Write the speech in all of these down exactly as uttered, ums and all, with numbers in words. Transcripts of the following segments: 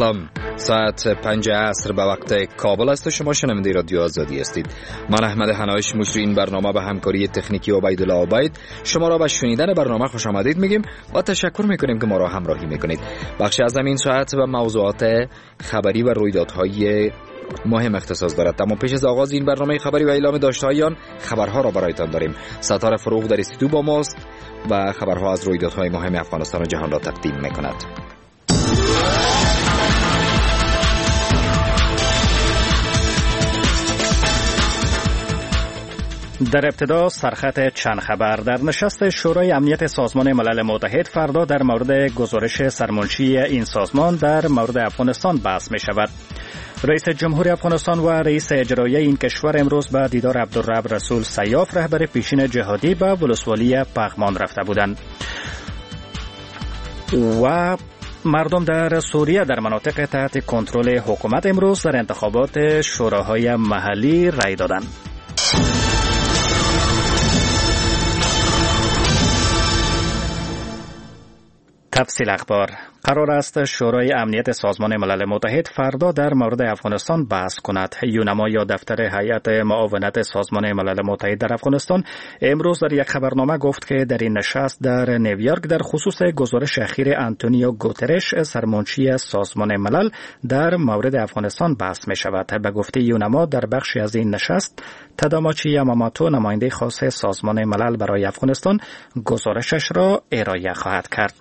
سلام، ساعت پنج عصر به وقت کابل است و شما شنونده رادیو آزادی هستید. من احمد حنایش مجری این برنامه به همکاری تکنیکی عبیدالله عبید شما را به شنیدن برنامه خوش آمدید میگیم و تشکر میکنیم که ما را همراهی میکنید. بخشی از این ساعت به موضوعات خبری و رویدادهای مهم اختصاص دارد، اما پیش از آغاز این برنامه خبری و اعلام داشته‌های آن خبرها را برایتان داریم. ستاره فروغ در استودیو با ماست و خبرها از رویدادهای مهم افغانستان و جهان را تقدیم میکند. در ابتدا سرخط چند خبر. در نشست شورای امنیت سازمان ملل متحد فردا در مورد گزارش سرمنشی این سازمان در مورد افغانستان بحث می شود. رئیس جمهوری افغانستان و رئیس اجرایی این کشور امروز به دیدار عبدالرب رسول سیاف رهبر پیشین جهادی به ولسوالی پغمان رفته بودند. و مردم در سوریه در مناطق تحت کنترل حکومت امروز در انتخابات شوراهای محلی رای دادند. تفصیل اخبار. قرار است شورای امنیت سازمان ملل متحد فردا در مورد افغانستان بحث کند. یونما یا دفتر هیئت معاونت سازمان ملل متحد در افغانستان امروز در یک خبرنامه گفت که در این نشست در نیویورک در خصوص گزارش اخیر آنتونیو گوترش سرمنشی سازمان ملل در مورد افغانستان بحث می شود. به گفته یونما در بخشی از این نشست تاداماچی یاماماتو نماینده خاص سازمان ملل برای افغانستان گزارشش را ارائه خواهد کرد.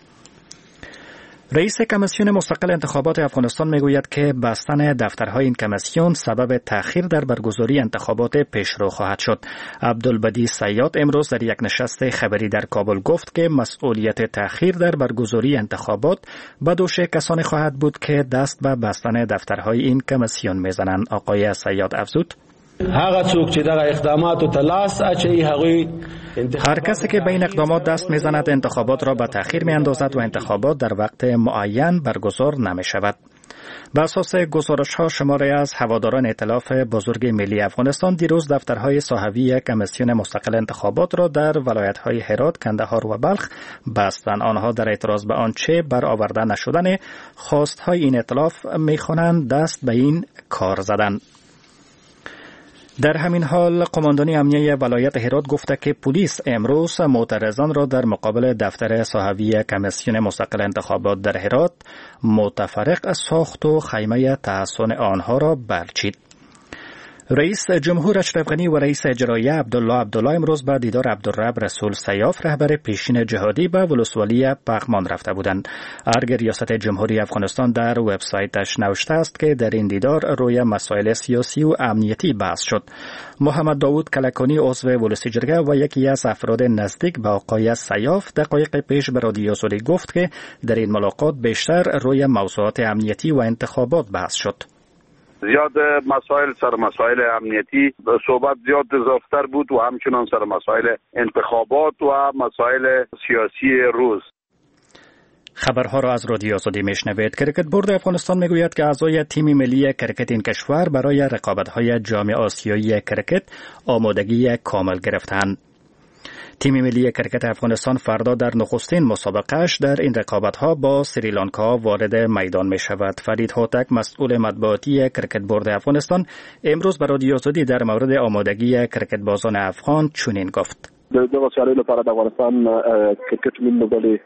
رئیس کمیسیون مستقل انتخابات افغانستان میگوید که بستن دفترهای این کمیسیون سبب تأخیر در برگزاری انتخابات پیشرو خواهد شد. عبدالبدی صیاد امروز در یک نشست خبری در کابل گفت که مسئولیت تأخیر در برگزاری انتخابات به دوش کسانی خواهد بود که دست به بستن دفترهای این کمیسیون میزنند. آقای صیاد افزود: هغه څوک چې دغه اقداماتو ته لاس اچوي هغوی هر کسی که به این اقدامات دست میزند انتخابات را به تأخیر میاندازد و انتخابات در وقت معین برگزار نمی شود. بر اساس گزارش ها شماری از هواداران ائتلاف بزرگ ملی افغانستان دیروز دفترهای صاحبی کمیسیون مستقل انتخابات را در ولایت های هرات، کندهار و بلخ بستند. آنها در اعتراض به آنچه برآورده نشدن خواست های این ائتلاف میخوانند دست به این کار زدند. در همین حال قماندانی امنیه ولایت هرات گفته که پلیس امروز معترضان را در مقابل دفتر صاحبی کمیسیون مستقل انتخابات در هرات متفرق ساخت و خیمه تحصن آنها را برچید. رئیس جمهور اشرف غنی و رئیس اجرایی عبدالله عبدالله امروز به دیدار عبدالرب رسول سیاف رهبر پیشین جهادی به ولسوالی پغمان رفته بودند. ارگ ریاست جمهوری افغانستان در وبسایتش نوشته است که در این دیدار روی مسائل سیاسی و امنیتی بحث شد. محمد داوود کلکانی عضو ولسی جرگه و یکی از افراد نزدیک به آقای سیاف دقایق پیش به رادیو آزادی گفت که در این ملاقات بیشتر روی موضوعات امنیتی و انتخابات بحث شد. زیاد مسائل سر مسائل امنیتی صحبت زیاد اضافتر بود و همچنان سر مسائل انتخابات و مسائل سیاسی روز. خبرها را از رادیو آزادی میشنوید. کرکت بورد افغانستان میگوید که اعضای تیم ملی کرکت این کشور برای رقابت‌های جام آسیایی کرکت آمادگی کامل گرفتند. تیم ملی کرکت افغانستان فردا در نخستین مسابقهش در این رقابت‌ها با سریلانکا وارد میدان می شود. فرید هوتک مسئول مطبوعاتی کرکت بورد افغانستان امروز به رادیو آزادی در مورد آمادگی کرکت بازان افغان چنین گفت: دغه سیالۍ لپاره د افغانستان کرکټ ملي لوبډلې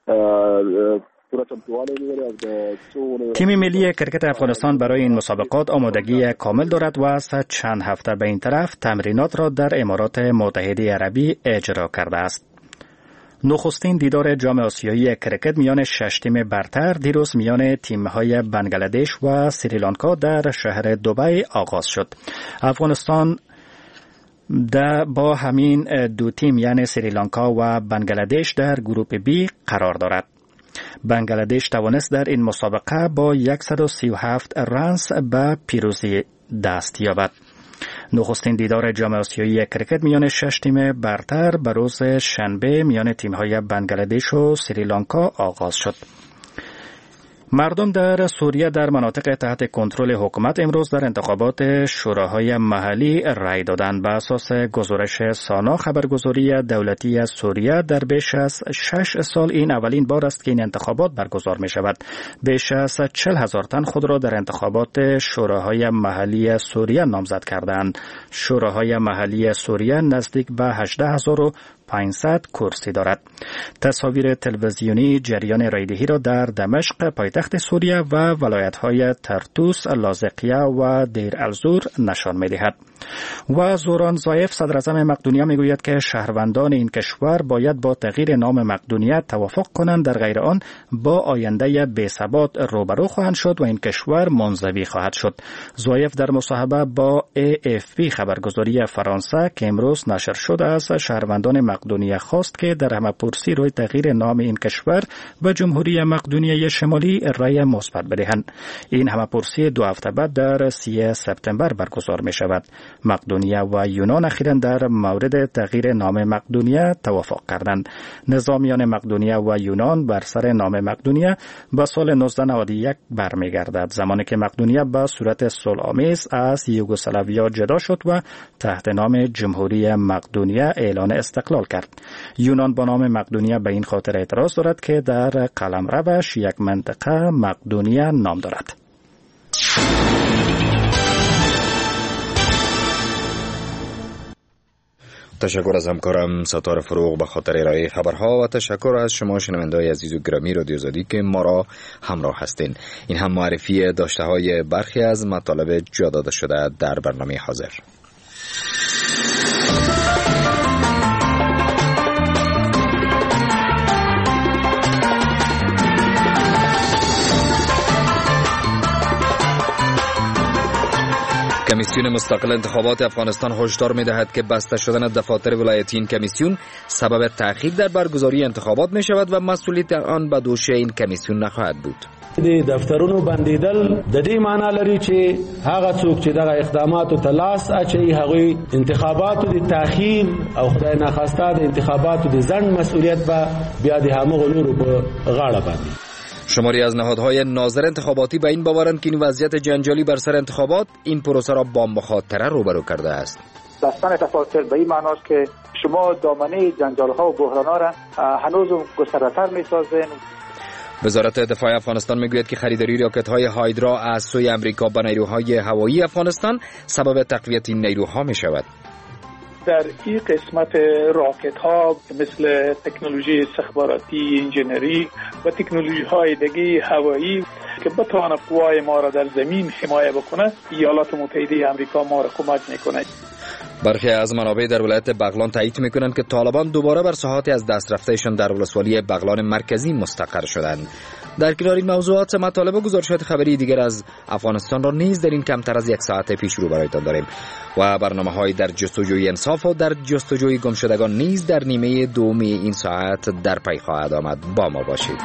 تیم ملی کرکت افغانستان برای این مسابقات آمادگی کامل دارد و از چند هفته به این طرف تمرینات را در امارات متحده عربی اجرا کرده است. نخستین دیدار جام آسیایی کرکت میان شش تیم برتر دیروز میان تیم‌های بنگلادش و سریلانکا در شهر دبی آغاز شد. افغانستان در با همین دو تیم یعنی سریلانکا و بنگلادش در گروپ بی قرار دارد. بنگلادش توانست در این مسابقه با صد و سی و هفت رنز به پیروزی دست یابد. نخستین دیدار جام آسیایی کرکت میان شش تیم برتر به روز شنبه میان تیم‌های بنگلادش و سریلانکا آغاز شد. مردم در سوریه در مناطق تحت کنترل حکومت امروز در انتخابات شوراهای محلی رای دادند. بر اساس گزارش سانا خبرگزاری دولتی از سوریه در بیش از شش سال این اولین بار است که این انتخابات برگزار می شود. بیش از چهل هزار تن خود را در انتخابات شوراهای محلی سوریه نامزد کردند. شوراهای محلی سوریه نزدیک به هجده هزار و پانصد کرسی دارد. تصاویر تلویزیونی جریان رایدهی را در دمشق پایتخت سوریه و ولایت‌های ترتوس، لاذقیه و دیر الزور نشان می‌دهد. و زوران زایف صدر اعظم مقدونیه میگوید که شهروندان این کشور باید با تغییر نام مقدونیه توافق کنند، در غیر آن با آینده بی‌ثبات روبرو خواهند شد و این کشور منزوی خواهد شد. زایف در مصاحبه با ای اف پی خبرگزاری فرانسه که امروز نشر شده است شهروندان مقدونیه خواست که در همه‌پرسی روی تغییر نام این کشور به جمهوری مقدونیه شمالی رأی مثبت بدهند. این همه‌پرسی دو هفته بعد در سی سپتامبر برگزار می شود. مقدونیه و یونان اخیراً در مورد تغییر نام مقدونیه توافق کردند. نظامیان مقدونیه و یونان بر سر نام مقدونیه به سال نوزده نود و یک برمیگردد، زمانی که مقدونیه به صورت صلح‌آمیز از یوگسلاویا جدا شد و تحت نام جمهوری مقدونیه اعلان استقلال کرد. یونان با نام مقدونیه به این خاطر اعتراض دارد که در قلمروش یک منطقه مقدونیه نام دارد. تشکر از همکارم ستاره فروغ به خاطر ارائه خبرها و تشکر از شما شنونده‌های عزیز و گرامی رادیو آزادی که ما را همراه هستین. این هم معرفی داشته های برخی از مطالب جا داده شده در برنامه حاضر. کمیسیون مستقل انتخابات افغانستان هشدار می‌دهد که بسته شدن دفاتر ولایتی این کمیسیون سبب تأخیر در برگزاری انتخابات می‌شود و مسئولیت آن به دوش این کمیسیون نخواهد بود. د دفترونو بندیدل د دې معنی لري چې هغه څوک چې دغه اقداماتو ته لاس اچوي هغوی انتخاباتو د تأخیر او خدای ناخواسته د انتخاباتو د ځنډ مسئولیت به بیا د همغو نورو په غاړه باندې. شماری از نهادهای ناظر انتخاباتی به این باورند که این وضعیت جنجالی بر سر انتخابات این پروسه را با مخاطره روبرو کرده است. بستن دفاتر به این معناست که شما دامنه جنجال‌ها و بحران‌ها را هنوز گسترده‌تر می‌سازین. وزارت دفاع افغانستان میگوید که خریداری راکت‌های هایدرا از سوی امریکا به نیروهای هوایی افغانستان سبب تقویت این نیروها می‌شود. در این قسمت راکت ها مثل تکنولوژی استخباراتی، انجینری و تکنولوژی های دیگه هوایی که بتواند قوای ما را در زمین حمایت بکنه، ایالات متحده آمریکا ما را کمک میکنه. برخی از منابع در ولایت بغلان تایید میکنند که طالبان دوباره بر ساحاتی از دست رفتهشان در ولسوالی بغلان مرکزی مستقر شدند. در کنار این موضوعات مطالب و گزارشات خبری دیگر از افغانستان را نیز در این کمتر از یک ساعت پیش رو برایتان داریم و برنامه‌های در جستجوی انصاف و در جستجوی گمشدگان نیز در نیمه دومی این ساعت در پی خواهد آمد. با ما باشید.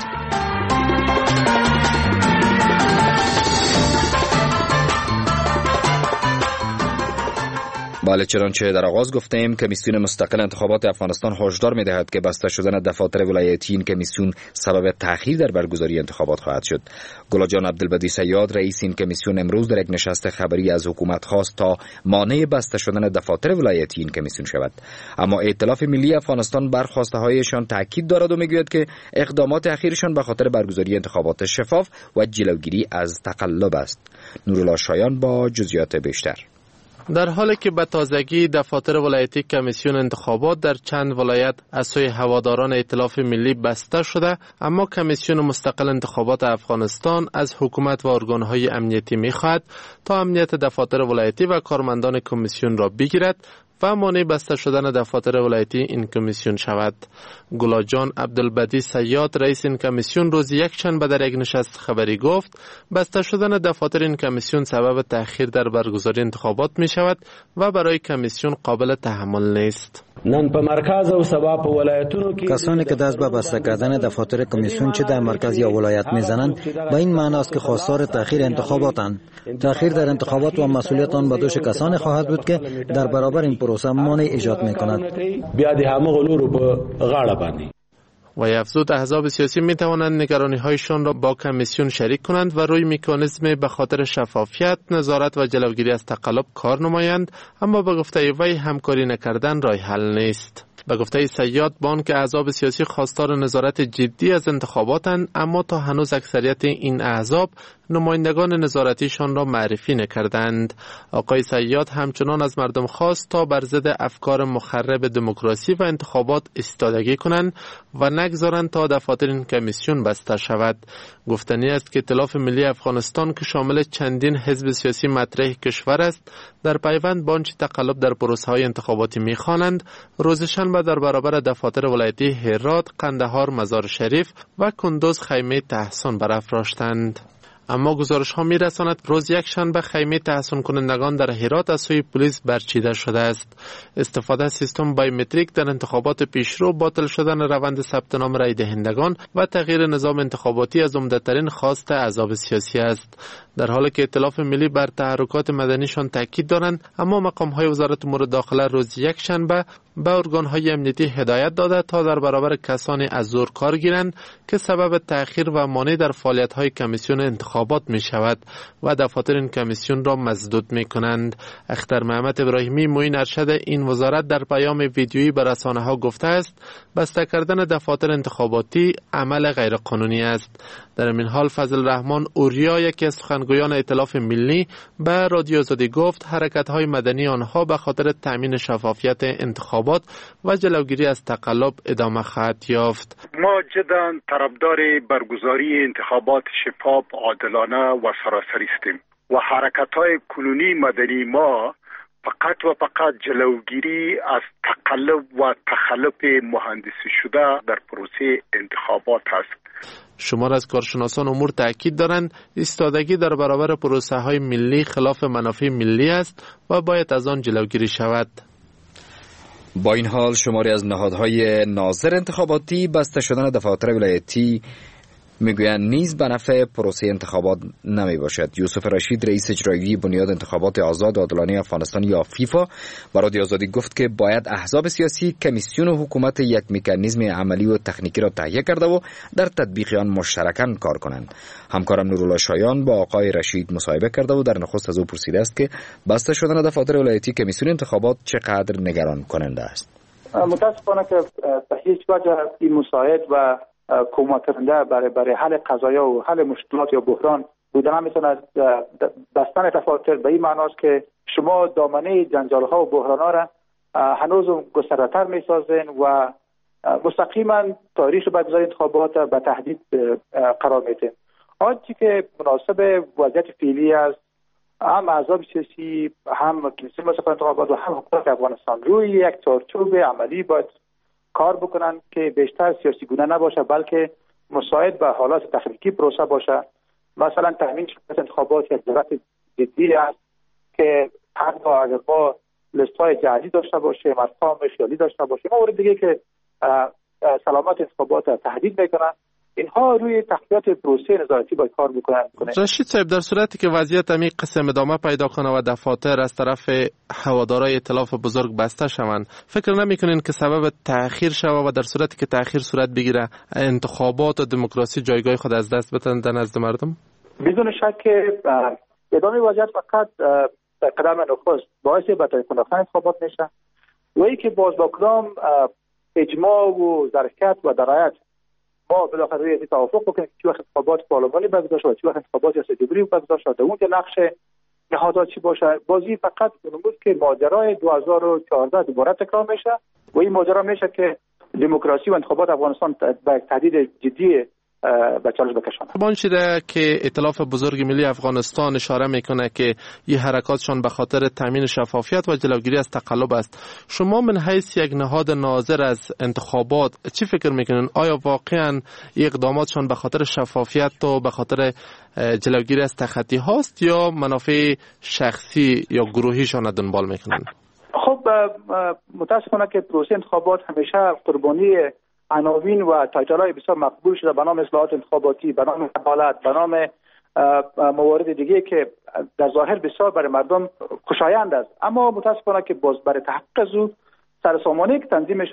بله، چنانچه در آغاز گفتیم کمیسیون مستقل انتخابات افغانستان هشدار می‌دهد که بسته شدن دفاتر ولایتی این کمیسیون سبب تأخیر در برگزاری انتخابات خواهد شد. گلاجان عبدالبدی صیاد رئیس این کمیسیون امروز در یک نشست خبری از حکومت خواست تا مانع بسته شدن دفاتر ولایتی این کمیسیون شود، اما ائتلاف ملی افغانستان بر خواسته‌هایشان تاکید دارد و میگوید که اقدامات اخیرشان به خاطر برگزاری انتخابات شفاف و جلوگیری از تقلب است. نورالله شایان با جزئیات بیشتر. در حالی که به تازگی دفاتر ولایتی کمیسیون انتخابات در چند ولایت از سوی هواداران ائتلاف ملی بسته شده، اما کمیسیون مستقل انتخابات افغانستان از حکومت و ارگانهای امنیتی می‌خواهد تا امنیت دفاتر ولایتی و کارمندان کمیسیون را بگیرد و مانع بسته شدن دفاتر ولایتی این کمیسیون شود. گلاجان عبدالبدی صیاد رئیس این کمیسیون روز یکشنبه در یک نشست خبری گفت بسته شدن دفاتر این کمیسیون سبب تأخیر در برگزاری انتخابات می شود و برای کمیسیون قابل تحمل نیست. نن په مرکز او سبا په ولایتونو کې کسانی که دست به بسته کردن دفاتر کمیسیون چه در مرکز یا ولایت میزنند به این معنی است که خواستار تأخیر انتخاباتند. تأخیر در انتخابات و مسئولیت آن به دوش کسانی خواهد بود که در برابر این پروسه مانع ایجاد میکند. بیا د همغه لورو په غاړه باندې. وی افزود احزاب سیاسی می توانند نگرانی هایشان را با کمیسیون شریک کنند و روی مکانیزم به خاطر شفافیت، نظارت و جلوگیری از تقلب کار نمایند، اما به گفته وی همکاری نکردن راه حل نیست. به گفته صیاد، بانک احزاب سیاسی خواستار نظارت جدی از انتخاباتند، اما تا هنوز اکثریت این احزاب نمایندگان نظارتیشان را معرفی نکردند. آقای صیاد همچنان از مردم خواست تا بر ضد افکار مخرب دموکراسی و انتخابات ایستادگی کنند و نگذارند تا دفاتر این کمیسیون بسته شود. گفتنی است که ائتلاف ملی افغانستان که شامل چندین حزب سیاسی مطرح کشور است، در پیوند با آنچه تقلب در پروسه‌های انتخاباتی می‌خوانند، روز شنبه در برابر دفاتر ولایتی هرات، قندهار، مزار شریف و کندوز خیمه تحصن برافراشتند. اما گزارش ها می رساند روز یک شنبه خیمه تحصن کنندگان در هرات از سوی پلیس برچیده شده است. استفاده از سیستم بایومتریک در انتخابات پیشرو، باطل شدن روند ثبت نام رای دهندگان و تغییر نظام انتخاباتی از عمده‌ترین خواست احزاب سیاسی است. در حالی که ائتلاف ملی بر تحرکات مدنیشان تاکید دارند، اما مقام های وزارت امور داخله روز یک شنبه به ارگان های امنیتی هدایت داده تا در برابر کسانی از زور کار گیرند که سبب تأخیر و مانع در فعالیت های کمیسیون انتخابات می شود و دفاتر این کمیسیون را مسدود می کنند. اختر محمد ابراهیمی، معین ارشد این وزارت، در پیام ویدیویی به رسانه ها گفته است بسته کردن دفاتر انتخاباتی عمل غیر قانونی است. در این حال فضل رحمان اوریا، یکی از سخنگویان ائتلاف ملی، به رادیو آزادی گفت حرکت های مدنی آنها به خاطر تامین شفافیت انتخابات و جلوگیری از تقلب ادامه خواهد یافت. ما جدا طرفدار برگزاری انتخابات شفاف، عادلانه و سراسری هستیم و حرکت های کنونی مدنی ما فقط و فقط جلوگیری از تقلب و تخلف مهندسی شده در پروسه انتخابات است. شمار از کارشناسان امور تأکید دارند ایستادگی در برابر پروسه های ملی خلاف منافع ملی است و باید از آن جلوگیری شود. با این حال شماری از نهادهای ناظر انتخاباتی بسته شدن دفاتر ولایتی میگویند نیز به نفع پروسه انتخابات نمی باشد. یوسف رشید، رئیس اجرایی بنیاد انتخابات آزاد و عادلانه افغانستان یا فیفا، با رادیو آزادی گفت که باید احزاب سیاسی کمیسیون و حکومت یک مکانیزم عملی و تکنیکی را تهیه کرده و در تطبیق آن مشترکاً کار کنند. همکارم نورالله شایان با آقای رشید مصاحبه کرده و در نخست از او پرسیده است که بسته شدن دفاتر ولایتی کمیسیون انتخابات چقدر نگران کننده است. متاسفانه که به هیچ وجه این مساعد و کمک کننده برای برای حل قضایا و حل مشکلات یا بحران بودن نمیتونه. بستن دفاتر به این معناست که شما دامنه جنجال ها و بحران ها را هنوز گسترده‌تر میسازین و مستقیما تاریخ برگزاری انتخابات به تهدید قرار میدین. آنچه که مناسب وضعیت فعلی است، هم احزاب سیاسی، هم کمیسیون مصرف انتخابات و هم حکومت افغانستان روی یک چارچوب عملی باید کار بکنن که بیشتر سیاسی گونه نباشه بلکه مساعد به حالات تخنیکی پروسه باشه. مثلا تامین شفافیت انتخابات یک ضرورت جدی است که حتی اگر ما لیست‌های جعلی داشته باشه، ارقام خیالی داشته باشه، مورد دیگه که سلامت انتخابات تهدید میکنن، اینها روی تقویت پروسه نظارتی باید کار بکنن. رشید صاحب، در صورتی که وضعیت همین قسم ادامه پیدا کنه و دفاتر از طرف هوادارای ائتلاف بزرگ بسته شوند، فکر نمی‌کنین که سبب تأخیر شوه و در صورتی که تأخیر صورت بگیره انتخابات و دموکراسی جایگاه خود از دست بدن در نزد مردم؟ بدون شک که ادامه وضعیت فقط قدم نخست باعث بهتر کنه انتخابات میشه و اینکه باز با کدام اجماع و ظرفیت و درایت ما بالاخره روی توافق بکنیم که چه وقت انتخابات پارلمانی برگزار شود، چه وقت انتخابات ریاست جمهوری برگزار شود، اون که نقش نهادات چی باشه. بازی فقط بود که ماجرای دو هزار و چهارده دوباره تکرار میشه و این ماجرا میشه که دموکراسی و انتخابات افغانستان به تهدید جدی به چالش بکشانه. با آنچه که ائتلاف بزرگ ملی افغانستان اشاره میکنه که این حرکاتشان به خاطر تامین شفافیت و جلوگیری از تقلب است، شما من حیث یک نهاد ناظر از انتخابات چی فکر میکنین؟ آیا واقعا این اقداماتشان به خاطر شفافیت و به خاطر جلوگیری از تخطی هاست یا منافع شخصی یا گروهیشان دنبال میکنن؟ خب متاسفانه که پروسه انتخابات همیشه قربانی عناوین و تایتل‌های بسیار مقبول شده به نام اصلاحات انتخاباتی، به نام عدالت، به نام موارد دیگه که در ظاهر بسیار برای مردم خوشایند است، اما متاسفانه که باز برای تحقق از او سرسامانی که تنظیمش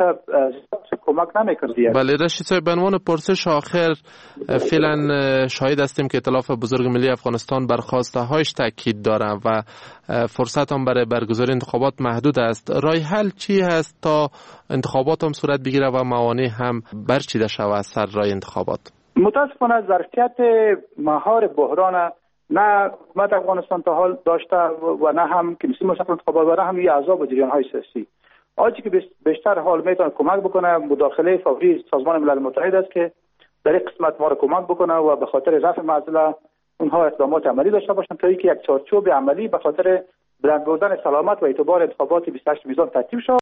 کمک نمیکردی. بله رشید صاحب، به عنوان پرسش آخر، فعلا شاهد هستیم که ائتلاف بزرگ ملی افغانستان بر خواسته هایش تاکید داره و فرصت هم برای برگزاری انتخابات محدود است. راه حل چی هست تا انتخابات هم صورت بگیره و موانع هم برچیده شود از سر راه انتخابات؟ متاسفانه ظرفیت مهار بحران نه حکومت افغانستان تا حال داشته و نه هم کمیسیون مستقل انتخابات و نه هم اعضا و جریان‌های سیاسی. آنچه که بیشتر حال میتونه کمک بکنه مداخله فوری سازمان ملل متحد است که در این قسمت ما رو کمک بکنه و به خاطر رفع معضله اونها اقدامات عملی داشته باشند تا اینکه یک چارچوب عملی به خاطر بلند بردن سلامت و اعتبار انتخابات بیست و هشت میزان ترتیب شود.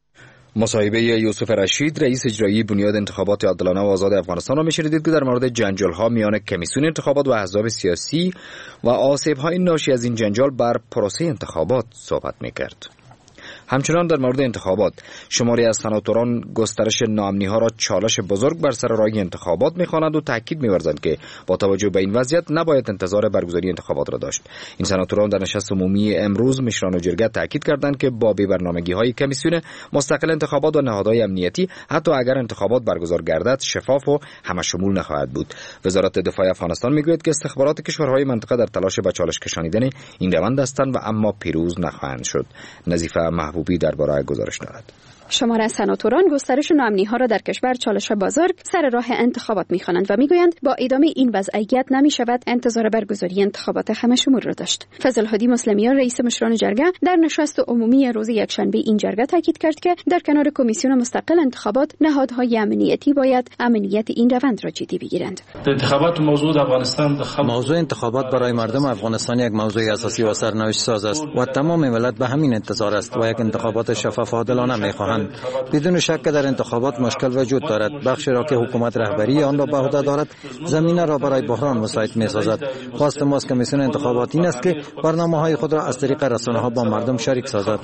مصاحبه یوسف رشید، رئیس اجرایی بنیاد انتخابات عادلانه و آزاد افغانستان را می‌شنیدید که در مورد جنجال‌ها میان کمیسیون انتخابات و احزاب سیاسی و آسیب‌های ناشی از این جنجال بر پروسه انتخابات صحبت می‌کرد. همچنان در مورد انتخابات، شماری از سناتوران گسترش ناامنی‌ها را چالش بزرگ بر سر راه انتخابات می‌خوانند و تاکید می‌ورزند که با توجه به این وضعیت نباید انتظار برگزاری انتخابات را داشت. این سناتوران در نشست عمومی امروز مشران و جرگه تاکید کردند که با بی‌برنامگی‌های کمیسیون مستقل انتخابات و نهادهای امنیتی، حتی اگر انتخابات برگزار گردد، شفاف و همه‌شمول نخواهد بود. وزارت دفاع افغانستان می‌گوید که استخبارات کشورهای منطقه در تلاش به چالش کشانیدن این روند هستند و اما پیروز نخواهند شد. نظیفه محبوبی درباره گزارش دارد. شمار از سناتوران گسترش ناامنی‌ها را در کشور چالش بزرگ سر راه انتخابات می‌خوانند و می‌گویند با ادامه این وضعیت نمی‌شود انتظار برگزاری انتخابات همه‌شمول را داشت. فضل هادی مسلمیان، رئیس مشران جرگه، در نشست عمومی روز یکشنبه این جرگه تاکید کرد که در کنار کمیسیون مستقل انتخابات، نهادهای امنیتی باید امنیت این روند را جدی بگیرند. انتخابات موضوع افغانستان موضوع انتخابات برای مردم افغانستان یک موضوع اساسی و سرنوشت ساز است و تمام ملت به همین انتظار است و یک انتخابات شفاف و عادلانه می‌خواهند. بدون شک که در انتخابات مشکل وجود دارد. بخشی را که حکومت رهبری آن را به عهده دارد زمینه را برای بحران مساعد می‌سازد. خواست ما از کمیسیون انتخابات این است که برنامه‌های خود را از طریق رسانه‌ها با مردم شریک سازد.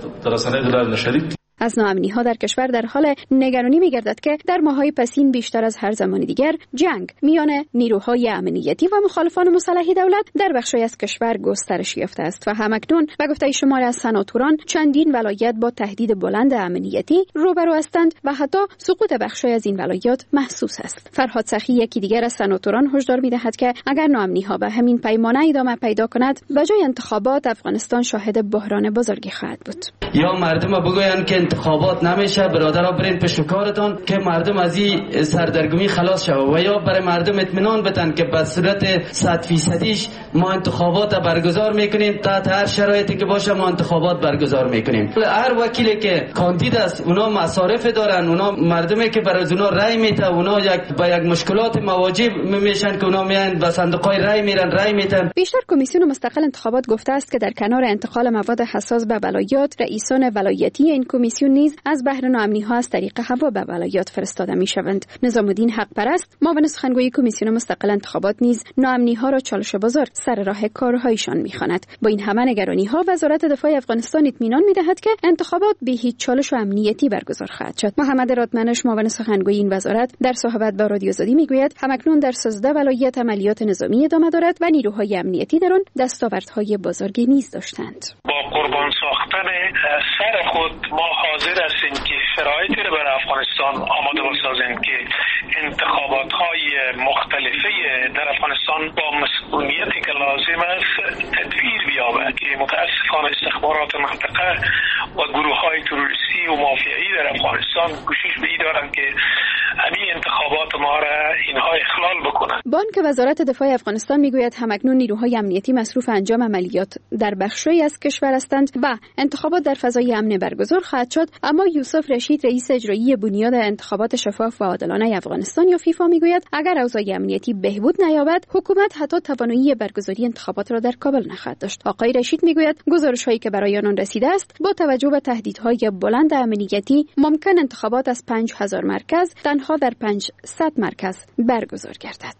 از ناامنی‌ها در کشور در حال نگرانی می‌گردد که در ماه‌های پسین بیشتر از هر زمان دیگر جنگ میان نیروهای امنیتی و مخالفان مسلح دولت در بخشی از کشور گسترش یافته است و همکنون به گفته شماری از سناتوران چندین ولایت با تهدید بلند امنیتی روبرو هستند و حتی سقوط بخشی از این ولایات محسوس است. فرهاد سخی، یکی دیگر از سناتوران، هشدار می‌دهد که اگر ناامنی‌ها به همین پیمانه ادامه پیدا کند، بجای انتخابات افغانستان شاهد بحران بزرگی خواهد بود. یا مردم بگویند که انتخابات نمیشه، برادرها برین پشت کارتان که مردم از این سردرگمی خلاص شود و یا برای مردم اطمینان بدن که به صورت صد فیصدیش ما انتخابات برگزار میکنیم، تحت هر شرایطی که باشه ما انتخابات برگزار میکنیم. هر وکیلی که کاندید است اونا مصارف دارن، اونا مردمی که برای اونا رای میته، اونا یک با یک مشکلات مواجه میشن که اونا میان به صندوق‌های رای میرن رای میتن. بیشتر کمیسیون مستقل انتخابات گفته است که در کنار انتقال مواد حساس به ولایات، رئیسان ولایتی این کمیسیون نیز از بهر ناامنی‌ها از طریق هوا به ولایات فرستاده می‌شوند. نظام الدین حق پرست، معاون سخنگوی کمیسیون مستقل انتخابات، نیز ناامنی‌ها را چالش بزرگ سر راه کارهایشان می‌خواند. با این همه نگرانی‌ها وزارت دفاع افغانستان اطمینان می‌دهد که انتخابات به هیچ چالش و امنیتی برگزار خواهد شد. محمد رادمنش، معاون سخنگوی این وزارت، در صحبت با رادیو آزادی می‌گوید همکنون در سیزده ولایت عملیات نظامی ادامه دارد و نیروهای امنیتی در آن دستاوردهای بزرگی نیز داشتند. با قربان ساختن سر خود ما حاضر هستیم که شرایطی را برای افغانستان آماده بسازیم که انتخابات های مختلفه در افغانستان با مسئولیتی که لازم است تدبیر بیابد که متاسفانه استخبارات منطقه و گروه های تروریستی و مافیایی در افغانستان کوشش به این دارند که همین انتخابات ما را اینها اخلال بکنند. بانک وزارت دفاع افغانستان میگوید همکنون نیروهای امنیتی مصروف انجام عملیات در بخشی از کشور هستند و انتخابات در فضای امن برگزار خواهد شد، اما یوسف رشید، رئیس اجرایی بنیاد انتخابات شفاف و عادلانه افغانستان یا فیفا میگوید اگر اوضاع امنیتی بهبود نیابد، حکومت حتی توانایی برگزاری انتخابات را در کابل نخواهد داشت. آقای رشید میگوید گزارش‌هایی که برای آنان رسیده است با توجه به تهدیدهای بلند امنیتی ممکن انتخابات از پنج هزار مرکز تنها در پانصد مرکز برگزار گردد.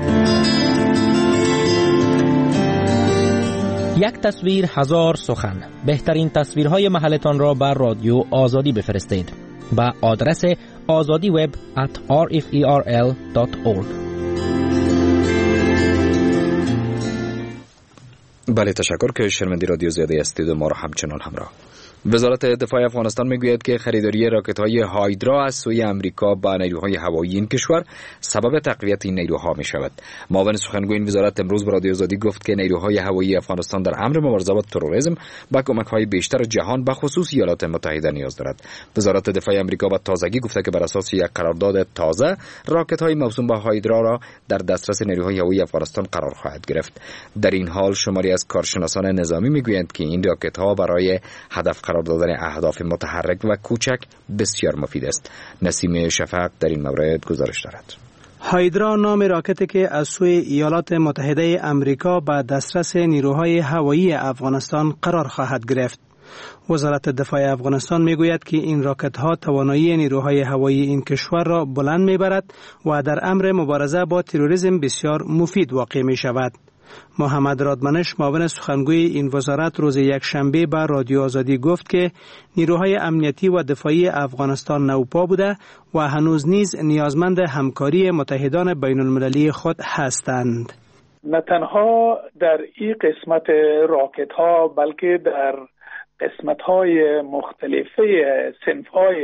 یک تصویر هزار سخن. بهترین تصویرهای محلتان را بر رادیو آزادی بفرستید با آدرس azadi web at r f e r l dot org. بله، تشکر که شنونده رادیو زاده هستید و ما را همچنان همراه. وزارت دفاع افغانستان میگوید که خریداری راکت‌های هایدرا از سوی آمریکا با نیروهای هوایی این کشور سبب تقویت این نیروها می‌شود. معاون سخنگوی این وزارت امروز به رادیو آزادی گفت که نیروهای هوایی افغانستان در امر مبارزه با تروریسم با کمک‌های بیشتر جهان به خصوص ایالات متحده نیاز دارد. وزارت دفاع آمریکا با تازگی گفته که بر اساس یک قرارداد تازه راکت‌های موسوم به هایدرا را در دسترس نیروهای هوایی افغانستان قرار خواهد گرفت. در این حال شماری از کارشناسان نظامی میگویند که این راکت‌ها برای هدف قرار دادن اهداف متحرک و کوچک بسیار مفید است. نسیم شفق در این مورد گزارش دارد. هایدرا نام راکتی که از سوی ایالات متحده آمریکا به دسترس نیروهای هوایی افغانستان قرار خواهد گرفت. وزارت دفاع افغانستان میگوید که این راکت ها توانایی نیروهای هوایی این کشور را بلند میبرد و در امر مبارزه با تروریسم بسیار مفید واقع می شود. محمد رادمنش معاون سخنگوی این وزارت روز یکشنبه به رادیو آزادی گفت که نیروهای امنیتی و دفاعی افغانستان نوپا بوده و هنوز نیز نیازمند همکاری متحدان بین المللی خود هستند. نه تنها در این قسمت راکت ها بلکه در قسمت های مختلفه صنف های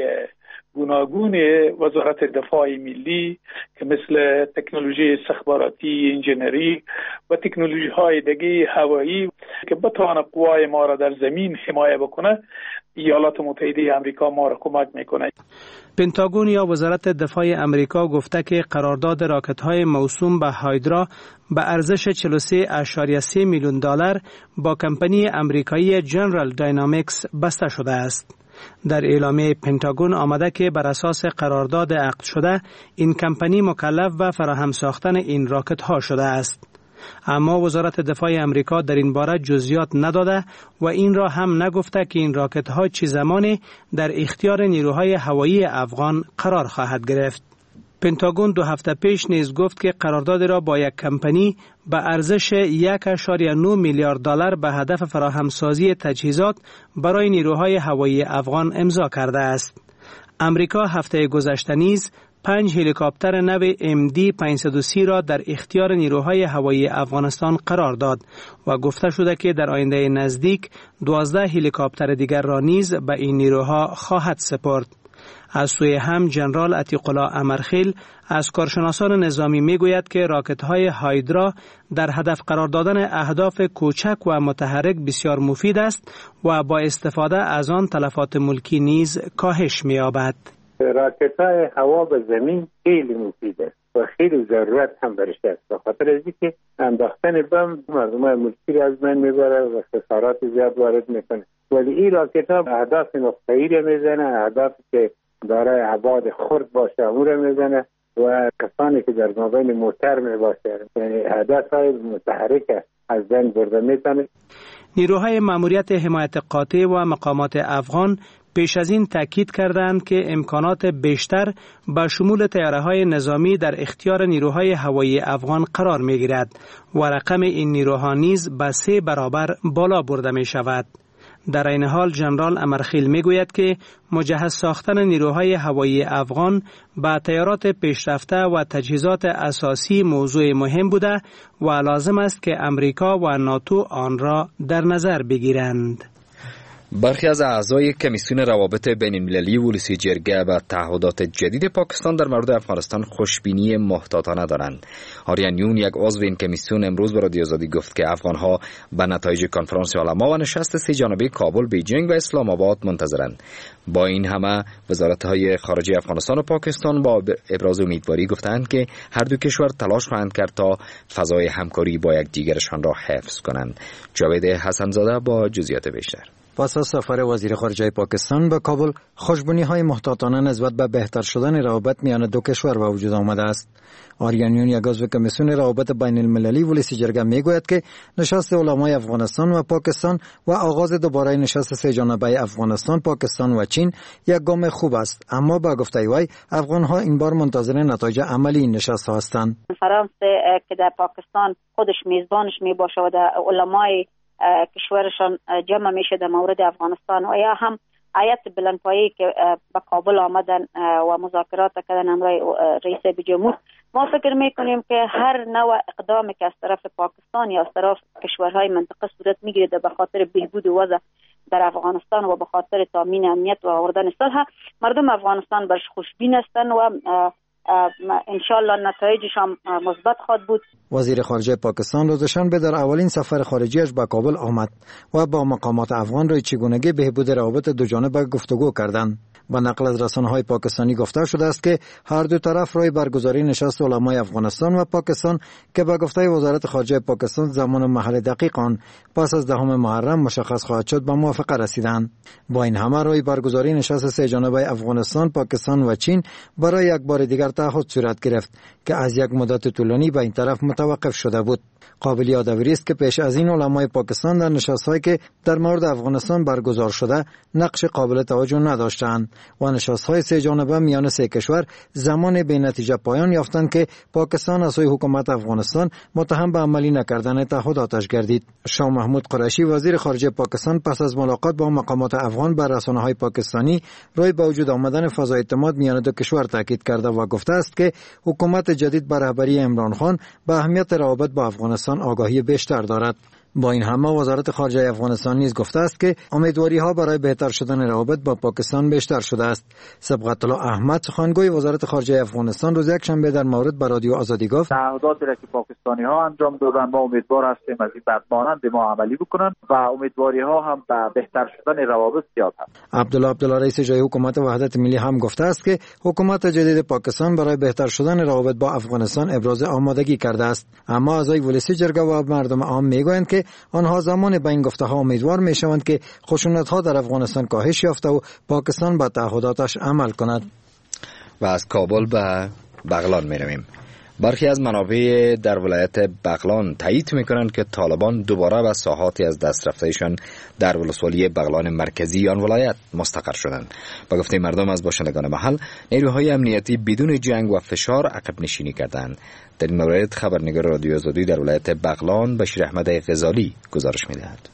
گوناگون وزارت دفاع ملی که مثل تکنولوژی استخباراتی، انجینری و تکنولوژی های دیگه هوایی که بتوانه قوای ما را در زمین حمایت بکنه، ایالات متحده آمریکا ما را کمک میکنه. پنتاگون یا وزارت دفاع آمریکا گفته که قرارداد راکت‌های موسوم به هایدرا به ارزش چهل و سه ممیز سه میلیون دلار با کمپانی آمریکایی جنرال داینامیکس بسته شده است. در اعلامیه پنتاگون آمده که بر اساس قرارداد عقد شده این کمپانی مکلف به فراهم ساختن این راکت ها شده است. اما وزارت دفاع آمریکا در این باره جزئیات نداده و این را هم نگفته که این راکت ها چه زمانی در اختیار نیروهای هوایی افغان قرار خواهد گرفت. پنتاگون دو هفته پیش نیز گفت که قرارداد را با یک کمپانی به ارزش یک ممیز نه میلیارد دلار به هدف فراهمسازی تجهیزات برای نیروهای هوایی افغان امضا کرده است. امریکا هفته گذشته نیز پنج هلیکوپتر نو ام دی پانصد و سی را در اختیار نیروهای هوایی افغانستان قرار داد و گفته شده که در آینده نزدیک دوازده هلیکوپتر دیگر را نیز به این نیروها خواهد سپرد. از سوی هم جنرال عتیق الله امرخیل از کارشناسان نظامی میگوید که راکت‌های هایدرا در هدف قرار دادن اهداف کوچک و متحرک بسیار مفید است و با استفاده از آن تلفات ملکی نیز کاهش می‌یابد. راکت‌های هوا به زمین خیلی مفید است و خیلی ضرورت هم برش است. به خاطر اینکه انداختن بم مردم ملکی را از بین میبره و خسارات زیاد وارد میکنه. ولی این راکت‌ها اهداف نقطه‌ای را میزنه، اهدافی که دارای ابعاد خرد باشه اون را میزنه و کسانی که در مابین موتر میباشه یعنی اهدافهای متحرک از بین برده میتونه. نیروهای ماموریت حمایت قاطع و مقامات افغان پیش از این تاکید کردند که امکانات بیشتر با شمول طیاره‌های نظامی در اختیار نیروهای هوایی افغان قرار می‌گیرد و رقم این نیروها نیز به سه برابر بالا برده می‌شود. در این حال جنرال امرخیل میگوید که مجهز ساختن نیروهای هوایی افغان با طیارات پیشرفته و تجهیزات اساسی موضوع مهم بوده و لازم است که امریکا و ناتو آن را در نظر بگیرند. برخی از اعضای کمیسیون روابط بین المللی ولسی جرگه و تعهدات جدید پاکستان در مورد افغانستان خوشبینی محتاطانه دارند. آریان یون یک عضو این کمیسیون امروز به رادیو آزادی گفت که افغانها به نتایج کنفرانس علما و نشست سه جانبه کابل، بیجینگ و اسلام آباد منتظرند. با این همه وزارت‌های خارجه افغانستان و پاکستان با ابراز امیدواری گفتند که هر دو کشور تلاش خواهند کرد تا فضای همکاری با یکدیگرشان را حفظ کنند. جاوید حسن‌زاده با جزئیات بیشتر. پس از سفر وزیر خارجه پاکستان به کابل، خوشبینی‌های محتاطانه نسبت به بهتر شدن روابط میان دو کشور به وجود آمده است. آریان یون یک عضو کمیسیون روابط بین المللی ولسی جرگه میگوید که نشست علمای افغانستان و پاکستان و آغاز دوباره نشست سه جانبه افغانستان، پاکستان و چین یک گام خوب است، اما با گفته وی افغان‌ها این بار منتظر نتایج عملی این نشست هستند. کنفرانس که در پاکستان خودش میزبانش میباشه و در علمای کشورشان جمع میشه در مورد افغانستان و یا هم هیئت بلندپایه‌ای که به کابل آمدن و مذاکرات کردن همراه رئیس جمهور، ما فکر میکنیم که هر نوع اقدامی که از طرف پاکستان یا از طرف کشورهای منطقه صورت میگیره به خاطر بهبود وضع در افغانستان و به خاطر تامین امنیت و آوردن صلح، مردم افغانستان برش خوشبین هستند و انشالله نتایجش هم مثبت خواهد بود. وزیر خارجه پاکستان روز شنبه در اولین سفر خارجیش به کابل آمد و با مقامات افغان روی چگونگی بهبود روابط دو جانبه گفتگو کردند. با نقل از رسانه‌های پاکستانی گفته شده است که هر دو طرف روی برگزاری نشست علمای افغانستان و پاکستان که به گفته وزارت خارجه پاکستان زمان و محل دقیق آن پس از دهم محرم مشخص خواهد شد به موافقه رسیدند. با این همه روی برگزاری نشست سه جانبه افغانستان، پاکستان و چین برای یک بار دیگر تعهد صورت گرفت که از یک مدت طولانی به این طرف متوقف شده بود. قابل یادآوری است که پیش از این علمای پاکستان در نشست‌هایی که در مورد افغانستان برگزار شده نقش قابل توجه نداشتند و نشست‌های سه جانبه میان سه کشور زمان به نتیجه پایان یافتند که پاکستان از سوی حکومت افغانستان متهم به عملی نکردن تعهداتش گردید. شاه محمود قریشی وزیر خارجه پاکستان پس از ملاقات با مقامات افغان بر رسانه‌های پاکستانی روی به وجود آمدن فضای اعتماد میان دو کشور تاکید کرده و گفته است که حکومت جدید به رهبری عمران خان به اهمیت روابط با افغانستان آگاهی بیشتر دارد. با این همه وزارت خارجه افغانستان نیز گفته است که امیدواری ها برای بهتر شدن روابط با پاکستان بیشتر شده است. صبغت الله احمد سخنگوی وزارت خارجه افغانستان روز یک شنبه در مورد به رادیو آزادی گفت تعهداتی را که پاکستانی ها انجام دادن ما امیدوار هستیم از این بعد ما عملی بکنن و امیدواری ها هم به بهتر شدن روابط زیاد هست. عبدالله عبدالله رئیس جای حکومت وحدت ملی هم گفته است که حکومت جدید پاکستان برای بهتر شدن روابط با افغانستان ابراز آمادگی کرده است، اما اعضای ولسی جرگه و مردم عام میگویند که آنها زمان به این گفته ها امیدوار می شوند که خشونت ها در افغانستان کاهش یافته و پاکستان به تعهداتش عمل کند. و از کابل به بغلان می رویم. برخی از منابع در ولایت بغلان تایید می کنند که طالبان دوباره به ساحاتی از دست رفتهشان در ولسوالی بغلان مرکزی آن ولایت مستقر شدند. با گفته مردم از باشندگان محل، نیروهای امنیتی بدون جنگ و فشار عقب نشینی کردند. در این مورد خبرنگار رادیو آزادی در ولایت بغلان بشیر احمد غزالی گزارش می دهد.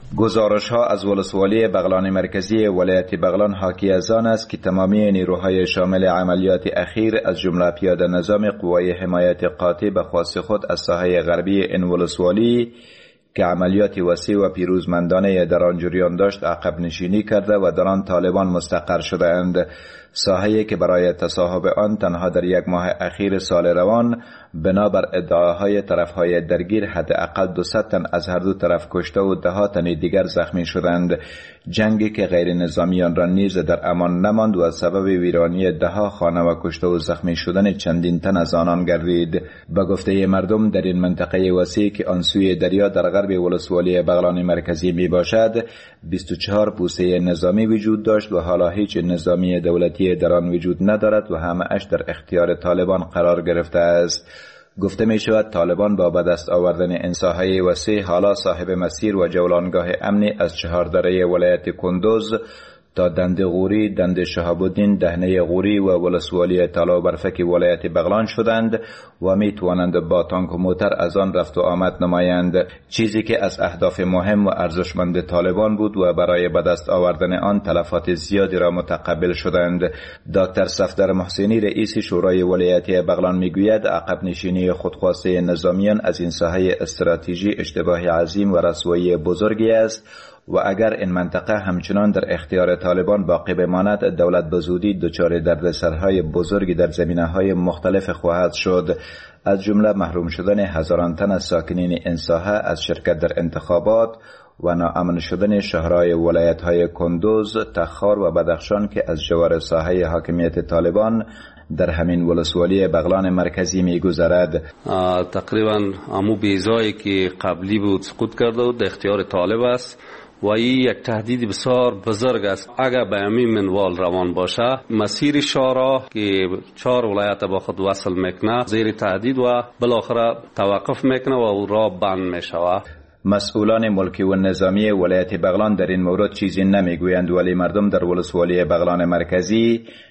گزارش ها از ولسوالی بغلان مرکزی ولایت بغلان حاکی از آن است که تمامی نیروهای شامل عملیات اخیر از جمله پیاده نظام قوای حمایت قاطع به خواست خود از ساحه غربی این ولسوالی که عملیات وسیع و پیروزمندانه در آن جریان داشت عقب نشینی کرده و در آن طالبان مستقر شده‌اند. ساحه‌ای که برای تصاحب آن تنها در یک ماه اخیر سال روان بنابر ادعاهای طرفهای درگیر حداقل دویست تن از هر دو طرف کشته و ده ها تن دیگر زخمی شدند. جنگی که غیر نظامیان را نیز در امان نماند و سبب ویرانی ده ها خانه و کشته و زخمی شدن چندین تن از آنان گردید. به گفته مردم در این منطقه وسیع که آن سوی دریا در غرب ولسوالی بغلان مرکزی می باشد بیست و چهار پوسته نظامی وجود داشت و حالا هیچ نظامی دولتی در آن وجود ندارد و همه اش در اختیار طالبان قرار گرفته است. گفته می شود طالبان با به دست آوردن این ساحه وسیع حالا صاحب مسیر و جولانگاه امنی از چهار دره ولایت کندوز تا دنده غوری، دنده شهاب الدین، دهنه غوری و ولسوالی طلا و برفک ولایت بغلان شدند و می توانند با تانک و موتر از آن رفت و آمد نمایند، چیزی که از اهداف مهم و ارزشمند طالبان بود و برای به دست آوردن آن تلفات زیادی را متقبل شدند. دکتر صفدر محسنی رئیس شورای ولایت بغلان میگوید عقب نشینی خودخواسته نظامیان از این ساحه استراتژی اشتباه عظیم و رسوایی بزرگی است و اگر این منطقه همچنان در اختیار طالبان باقی بماند دولت به زودی دچار دردسرهای بزرگی در زمینه‌های مختلف خواهد شد، از جمله محروم شدن هزاران تن از ساکنین این ساحه از شرکت در انتخابات و ناامن شدن شهرهای ولایت‌های کندوز، تخار و بدخشان که از جوار ساحه حاکمیت طالبان در همین ولسوالی بغلان مرکزی می گذرد. تقریبا امو بیزایی که قبلی بود سقوط کرده و در اختیار طالب است و این یک تهدید بسیار بزرگ است. اگر به همین منوال روان باشه مسیر شارع که چهار ولایت با خود وصل میکنه زیر تهدید و بالاخره توقف میکنه و راه بند میشود. مسئولان ملکی و نظامی ولایت بغلان در این مورد چیزی نمیگویند، ولی مردم در ولسوالی بغلان مرکزی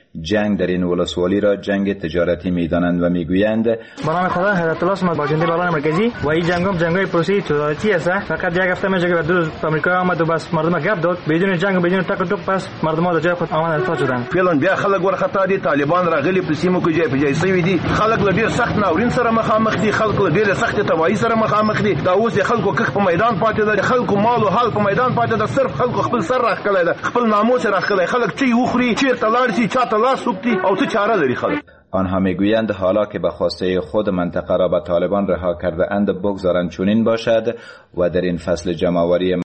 جنگ در این ولسوالی را جنگ تجارتی می‌دانند و می‌گویند برای خدا هدایت الله اسمت باجنده برای مرکزی و این جنگ هم جنگای پروسی تجارتی است. فقط یک هفته میشه که دو روز آمریکا آمد و بس مردم گپ داد بدون جنگ و بدون تک و توک، پس مردم ها در جای خود آمدن التفات شدند. فعلا بیا خلک ورخطا دي، طالبان راغلي په سیمو کې جای په جای سوي دي، خلک له ډیر سخت ناورین سره مخامخ دي، خلک له ډیر سخت تباہی سره مخامخ دي. دا اوس خلکو کښ په میدان پاتې ده، خلکو مال او حال په میدان پاتې ده، صرف خلکو خپل سر راخکلای ده، خپل ناموس راخکلای، خلک چی وخوري، چیرته لاړ شي، چاته لاس وکړي او څه چاره لري خلک. آنها میگویند حالا که به خواسته خود منطقه را به طالبان رها کرده اند بگذارند چنین باشد و در این فصل جمع‌آوری